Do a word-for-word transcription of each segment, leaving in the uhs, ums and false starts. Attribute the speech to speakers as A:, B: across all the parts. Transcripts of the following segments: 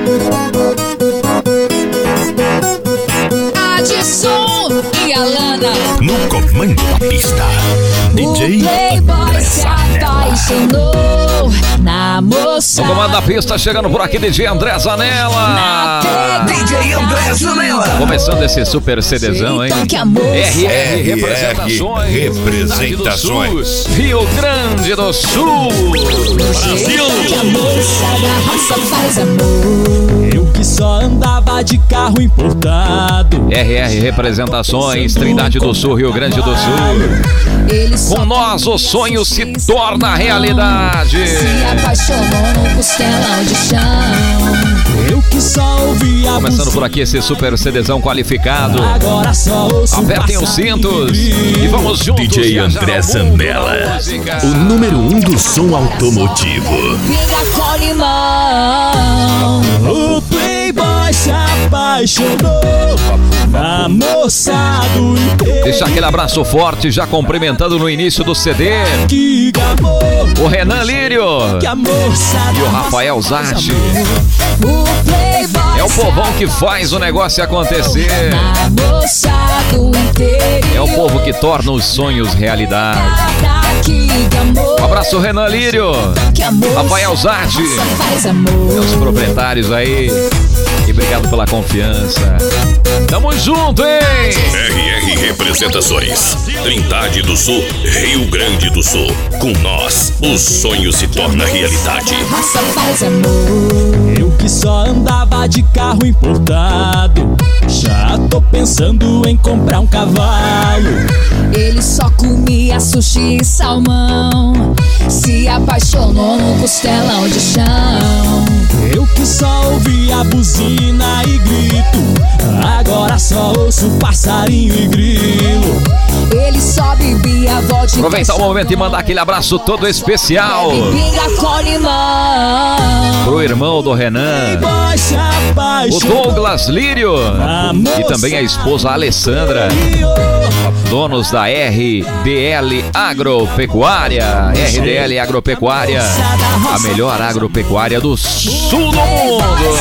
A: Adson e Alana
B: no comando da pista. D J
A: o Playboy se apaixonou na moça.
C: No comando da pista, chegando por aqui, D J André Zanella.
B: D J André Zanella.
C: Começando esse super CDzão, hein? R R Representações.
B: Representações.
C: Rio Grande do Sul.
A: Brasil. Que a moça da raça faz amor.
D: Eu que só andava de carro importado.
C: R R Representações, Trindade do Sul, Rio Grande do Sul. Com nós o sonho se torna realidade.
A: Se apaixonou no costelão de chão.
D: Eu que só ouvia.
C: Começando por aqui esse super CDzão qualificado.
D: Agora só ouço.
C: Apertem os cintos e vamos juntos.
B: D J André Zanella, o número um do som automotivo.
A: Pinga com limão.
D: O Playboy se apaixonou na moça do inteiro.
C: Deixa aquele abraço forte, já cumprimentando no início do C D.
D: Que amor.
C: O Renan Lírio
D: Que a moça
C: e o Rafael Zatti.
A: O Playboy
C: É o povão que faz o negócio acontecer.
A: na moça do interior.
C: É o povo que torna os sonhos realidade.
A: Que amor.
C: Um abraço, Renan Lírio,
A: Que amor.
C: Rafael Zatti,
A: Faz amor.
C: os proprietários aí. E obrigado pela confiança. Tamo junto, hein?
B: R R Representações, Trindade do Sul, Rio Grande do Sul. Com nós, o sonho se torna realidade.
A: Raça faz amor.
D: Eu que só andava de carro importado. Já tô pensando em comprar um cavalo.
A: Ele só comia sushi e salmão. Se apaixonou no costelão de chão.
D: Eu que só ouvia buzina e grito. Agora só ouço passarinho e grilo.
A: Ele só bebia vodka.
C: Aproveitar o momento e mandar aquele abraço todo especial
A: Pinga com limão.
C: pro irmão do Renan,
D: Playboy se
C: o
D: apaixonou
C: Douglas Lírio, e também a esposa Alessandra, donos da R D L Agropecuária. R D L Agropecuária, a melhor agropecuária do sul do mundo.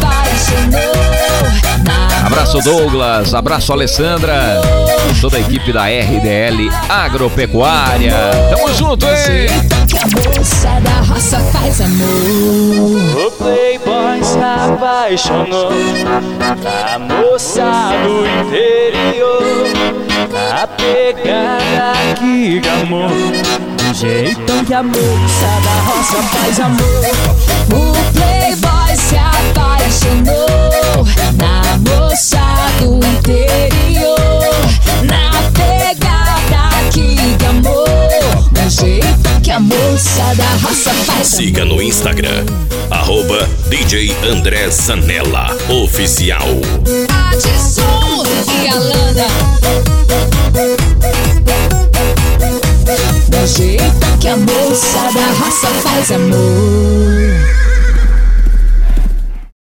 C: Abraço Douglas, abraço Alessandra, toda a equipe da R D L Agropecuária. Tamo junto, hein?
A: A moça da raça faz amor.
D: O Playboy se apaixonou na moça do interior. A pegada que amor, do jeitão que a moça da roça faz amor.
A: O Playboy se apaixonou na moça do interior. Na pegada que amor, do jeito que a moça da raça faz amor.
B: Siga no Instagram, arroba D J André Zanella Oficial.
A: Adson e Alana. Do jeito que a moça da raça faz amor.